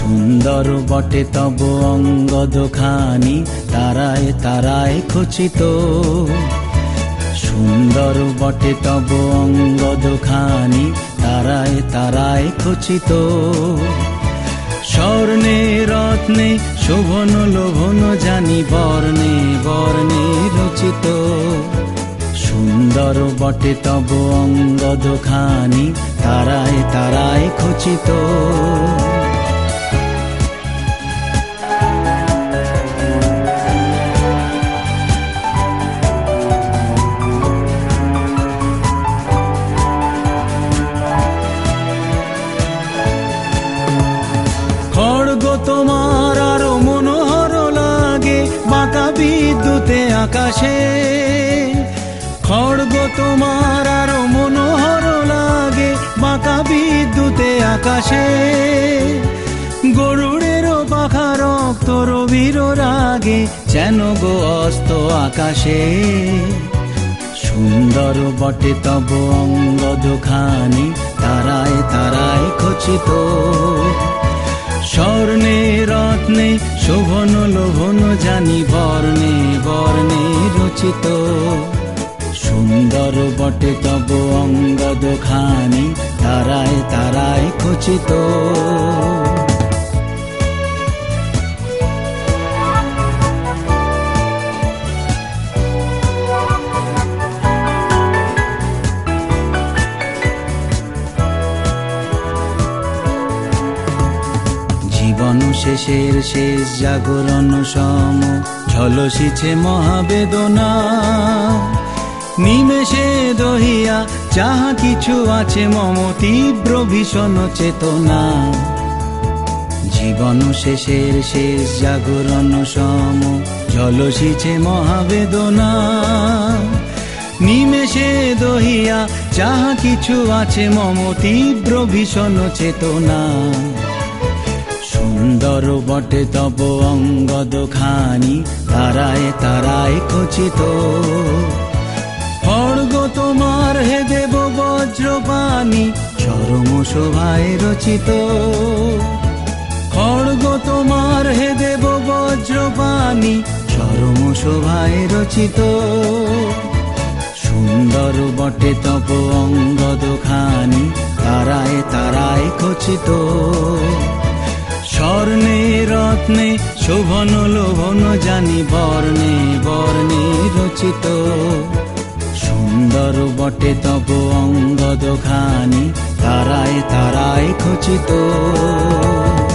সুন্দর বটে তব অঙ্গ দুখানি, তারায় তারায় খচিত। সুন্দর বটে তব অঙ্গ দুখানি, তারায় তারায় খচিত। স্বর্ণে রত্নে শোভন লোভন জানি, বর্ণে বর্ণে রচিত। সুন্দর বটে তব অঙ্গ দুখানি, তারায় তারায় খচিত। খড়গ তোমার আরো মনোহর লাগে, বাঁকা বিদ্যুতে আকাশে। খড়গ তোমার আরো মনোহর লাগে, বাঁকা বিদ্যুতে আকাশে। গরুড়েরও পাখা রক্ত রবির রাগে, যেন গো অস্ত আকাশে। সুন্দর বটে তব অঙ্গ দুখানি, তারায় তারায় খচিত। স্বর্ণে রত্নে শোভন লোভন জানি, বর্ণে বর্ণে রচিত। সুন্দর বটে তব অঙ্গ দুখানি, তারায় তারায় খচিত। জীবন শেষের শেষ জাগরণ সম, ঝলসিছে মহাবেদনা। নিমেষে দহিয়া যাহা কিছু আছে মম, তীব্র ভীষণ চেতনা। জীবন শেষের শেষ জাগরণ সম, ঝলসিছে মহাবেদনা। নিমেষে দহিয়া যাহা কিছু আছে মম, তীব্র ভীষণ চেতনা। সুন্দর বটে তব অঙ্গ দুখানি, তারায় তারায় খচিত। খড়গ তোমার হে দেব বজ্রপানি, চরম শোভায় রচিত। খড়গ তোমার হে দেব বজ্রপানি, চরম শোভায় রচিত। সুন্দর বটে তব অঙ্গ দুখানি, তারায় তারায় খচিত। স্বর্ণে রত্নে শোভন লোভন জানি, বর্ণে বর্ণে রচিত। সুন্দর বটে তব অঙ্গ দুখানি, তারায় তারায় খচিত।